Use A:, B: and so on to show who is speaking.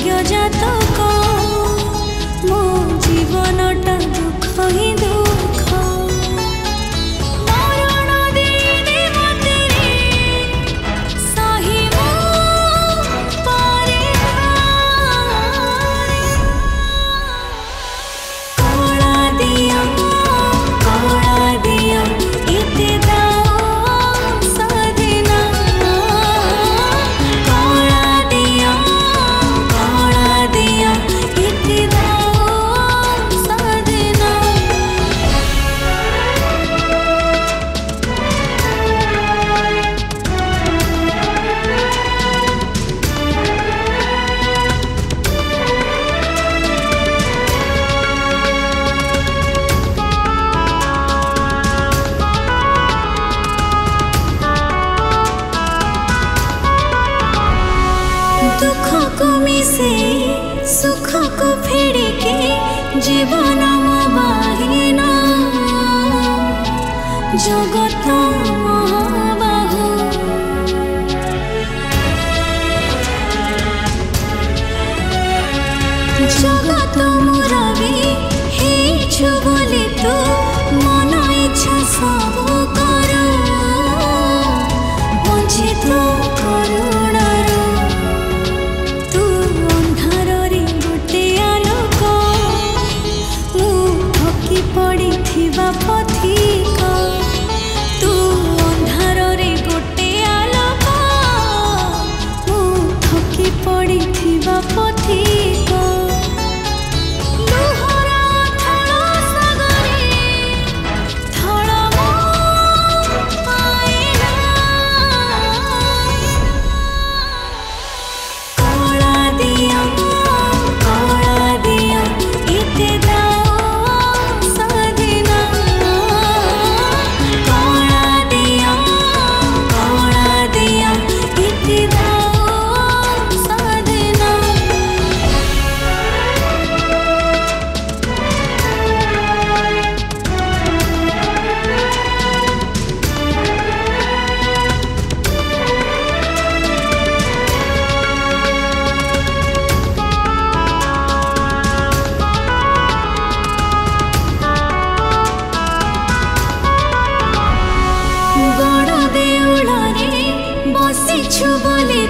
A: भाग्य जातक मो जीवनटा दुख ही दुख मरण देने मते सहिब पारे कला दिया इते दाओ सजना कला दिया इते दाओ सजना दुख को मिसे सुख को फेड़ के जीवन बाहिना जगत महाबाहु जगत मुरबी हेछु बोली तो मन इच्छा सब कर वंचित करुणारू तू अंधारे गोटे आलोक मु थकी पड़ी थिबा पथिक तू अंधारे गोटे आलोक मु थकी पड़ी थिबा पथिक लुहरा थल सागरे थल मो पाएना कला दिया इते दाओ सजना कला दिया इते दाओ सजना बड़ देउल रे बसिछु बोली